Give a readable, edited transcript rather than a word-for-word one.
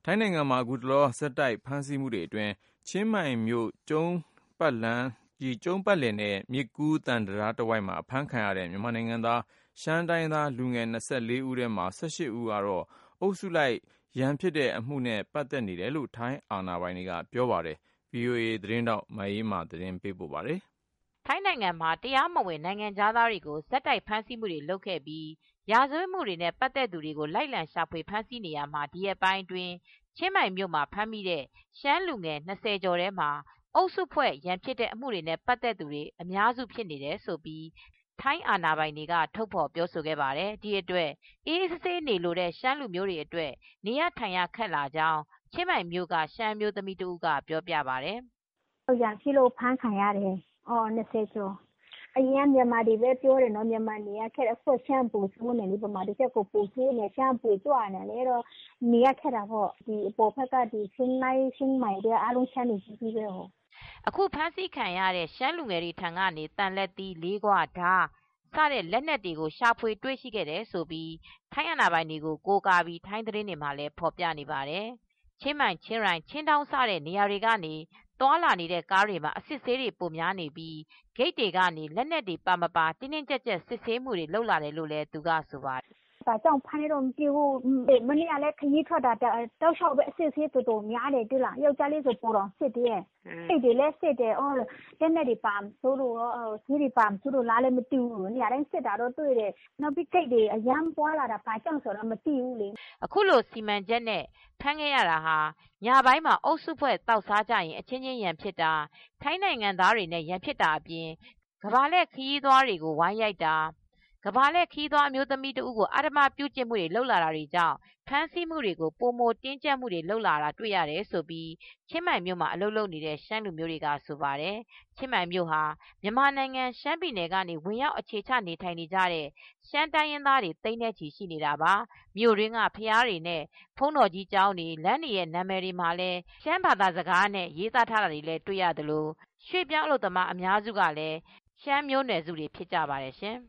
ထိုင်းနိုင်ငံမှာအခုတလောဆက်တိုက်ဖမ်းဆီးမှုတွေအတွင်းချင်းမိုင်မြို့ကျုံးပတ်လည်နဲ့မြစ်ကူးသံတံတားတဝိုက်မှာအဖမ်းခံရတဲ့မြန်မာနိုင်ငံသားရှမ်းတိုင်းရင်းသားလူငယ်24ဦးထဲမှာ18ဦးကတော့အုပ်စုလိုက်ရန်ဖြစ်တဲ့အမှုနဲ့ပတ်သက်နေတယ်လို့ထိုင်းအာဏာပိုင်တွေကပြောပါတယ်။ VOA သတင်းထောက်မအေးအေးမာသတင်းပေးပို့ထားပါတယ်။ ထိုင်းနိုင်ငံမှာတရားမဝင်နိုင်ငံခြားသားတွေကိုဆက်တိုက်ဖမ်းဆီးမှုတွေလုပ်ခဲ့ပြီးရာဇဝတ်မှုတွေနဲ့ပတ်သက်သူတွေကိုလိုက်လံရှာဖွေဖမ်းဆီးနေရာမှာဒီရက်ပိုင်းအတွင်းချင်းမိုင်မြို့မှာဖမ်းမိတဲ့ရှမ်းလူငယ်20ကျော်ထဲမှာအုပ်စုဖွဲ့ရန်ဖြစ်တဲ့အမှုတွေနဲ့ပတ်သက်သူတွေအများစုဖြစ်နေတယ်လို့ထိုင်းအာဏာပိုင်တွေကထုတ်ဖော်ပြောဆိုခဲ့ပါတယ်။ ဒီအတွက်အေးအေးဆေးဆေးနေလိုတဲ့ရှမ်းလူမျိုးတွေအတွက်နေရထိုင်ရခက်လာကြောင်းချင်းမိုင်မြို့ကရှမ်းအမျိုးသမီးတဦးကပြောပြပါတယ်။ "ရန်ဖြစ်လို့ဖမ်းခံရတယ်20ကျော်အရင်ကမြန်မာတွေပဲပြောတယ်မြန်မာနေရခက်တယ်အခုရှမ်းပိုဆိုးတယ်မြန်မာတွေထက်ပိုဆိုးတယ်ရှမ်းပိုကြွနေတယ်နေရခက်တာပေါ့ဒီအပေါ်ဘက်ကချင်းမိုင်အားလုံးရှမ်းတွေချည်းပဲ။အခုဖမ်းဆီးခံရတဲ့ရှမ်းလူငယ်တွေထံကနေသံလက်သီးလေးခွဓါးစတဲ့လက်နက်တွေကိုရှာဖွေတွေ့ရှိခဲ့တယ်လို့ထိုင်းအာဏာပိုင်တွေကိုကိုးကားပြီးထိုင်းသတင်းတွေမှာလည်းဖော်ပြနေပါတယ်။ ချင်းမိုင်ချင်းရိုင်ချင်းဒေါင်းစတဲ့နေရာတွေကနေသွာလာနေတဲ့ကားတွေမှာအစစ်ဆေးတွေပိုများနေပြီးဂိတ်တွေကနေလက်နက်တွေပါမပါတင်းတင်းကြပ်ကြပ်စစ်ဆေးမှုတွေလုပ်လာတယ်လို့လည်းသူကဆိုပါတယ်။ဘာကြောင့်ဖမ်းလဲတော့မသိဘူးမနေ့ကလည်းခရီးထွက်တာတောက်လျှောက်ပဲအစစ်ဆေးတော်တော်များတယ်ယောက်ျားလေးဆိုပိုတောင်စစ်တယ်ဂိတ်တွေလည်းစစ်တယ်လက်နက်တွေပါမစိုးလို့ဆေးတွေပါမစိုးလို့လားမသိဘူးနေရာတိုင်းစစ်တာတော့တွေ့တယ်နောက်ပြီးဂိတ်တွေအရမ်းပွားလာတာဘာကြောင့်ဆိုတာမသိဘူးလေ။အခုလိုစီမံချက်နဲ့ဖမ်းခဲ့ရတာဟာညပိုင်းမှာအုပ်စုဖွဲ့သောက်စားကြရင်အချင်းချင်းရန်ဖြစ်တာထိုင်းနိုင်ငံသားတွေနဲ့ရန်ဖြစ်တာအပြင်ကမ္ဘာလှည့်ခရီးသွားတွေကိုဝိုင်းရိုက်တာကမ္ဘာလှည့်ခရီးသွားအမျိုးသမီးတဦးကိုအဓမ္မပြုကျင့်မှုတွေလုပ်လာတာကြောင့်ဖမ်းဆီးမှုတွေကိုပိုမိုတင်းကြပ်မှုတွေလုပ်လာတာတွေ့ရတယ်လို့ချင်းမိုင်မြို့မှာအလုပ်လုပ်နေတဲ့ရှမ်းလူမျိုးတွေကဆိုပါတယ်။ချင်းမိုင်မြို့ဟာမြန်မာနိုင်ငံရှမ်းပြည်နယ်ကနေဝင်ရောက်အခြေချနေထိုင်နေကြတဲ့ရှမ်းတိုင်းရင်းသားတွေသိန်းနဲ့ချီရှိနေတာပါမြို့တွင်းကဘုရားတွေနဲ့ဘုန်းတော်ကြီးကျောင်းတွေလမ်းတွေရဲ့နာမည်တွေမှာလည်းရှမ်းဘာသာစကားနဲ့ရေးသားထားတာတွေလည်းတွေ့ရသလိုရွှေ့ပြောင်းအလုပ်သမားအများစုကလည်းရှမ်းမျိုးနွယ်စုတွေဖြစ်ကြပါတယ်ရှင်။